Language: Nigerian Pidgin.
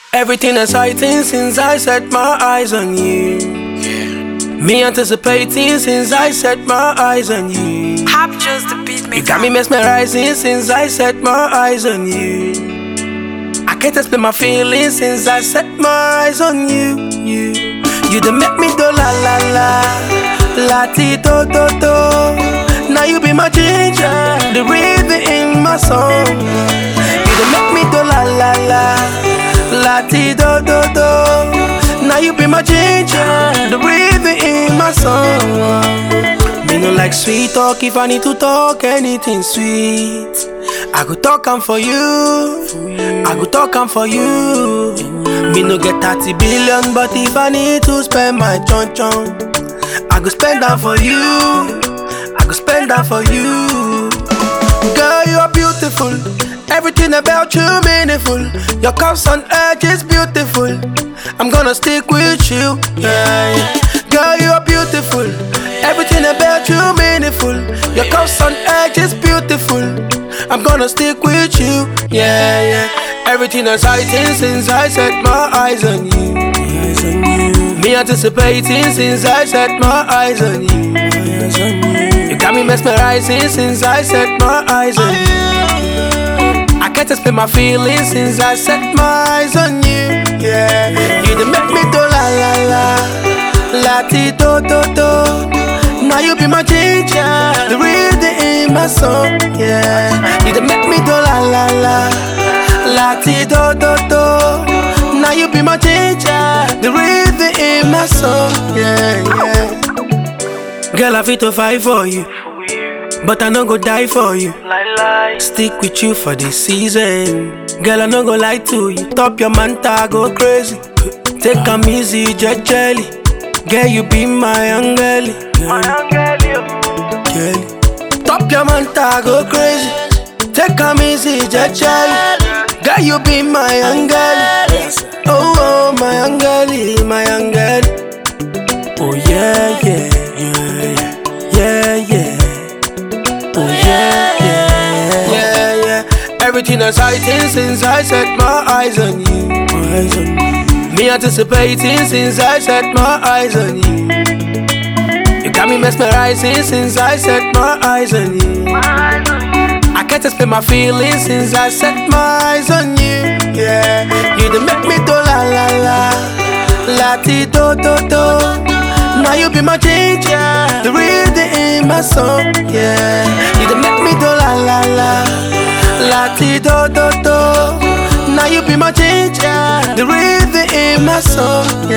Everything exciting since I set my eyes on you. Me anticipating since I set my eyes on you. Hop just the beat maker. You got me mesmerizing since I set my eyes on you. I can't explain my feelings since I set my eyes on you. You done make me do la la la, la ti do do do. Now you be my ginger, the rhythm in my song. You done make me do la la la, la ti do do do. Now you be my ginger, the rhythm in my song. Me no like sweet talk. If I need to talk anything sweet, I go talk am for you. I go talk am for you. Me no get 30 billion, but if I need to spend my chon chon, I go spend that for you. I go spend that for you. Girl, you are beautiful. Everything about you meaningful. Your curves on edge is beautiful. I'm gonna stick with you, yeah. Girl, you are beautiful. Everything about you meaningful. Your curves on edge is beautiful. I'm gonna stick with you, yeah. Everything exciting since I set my eyes on you. Me anticipating since I set my eyes on you. You got me mesmerizing since I set my eyes on you. I can't explain my feelings since I set my eyes on you, yeah. You done make me do la la la, la ti do do do. Now you be my ginger, the rhythm in my song, yeah. You done make me do la la la, la ti do do do. Now you be my ginger, the rhythm in my song, yeah. Girl, I fit to fight for you, but I no go die for you. Stick with you for this season. Girl, I no go lie to you. Top your manta, go crazy. Take a easy, jet jelly. Girl, you be my angel. Girl, top your manta, go crazy. Take a easy, jet jelly. Girl, you be my angel. Oh, my angel, my angel. Oh yeah. Oh yeah. Everything exciting since I set my eyes on you. Me anticipating since I set my eyes on you. You got me mesmerizing since I set my eyes on you. I can't explain my feelings since I set my eyes on you, yeah. You done make me do la la la, la ti do do do. Now you be my ginger, the rhythm in my song, yeah. You done make me do la la la, la ti do do do. Now you be my ginger, the rhythm in my song.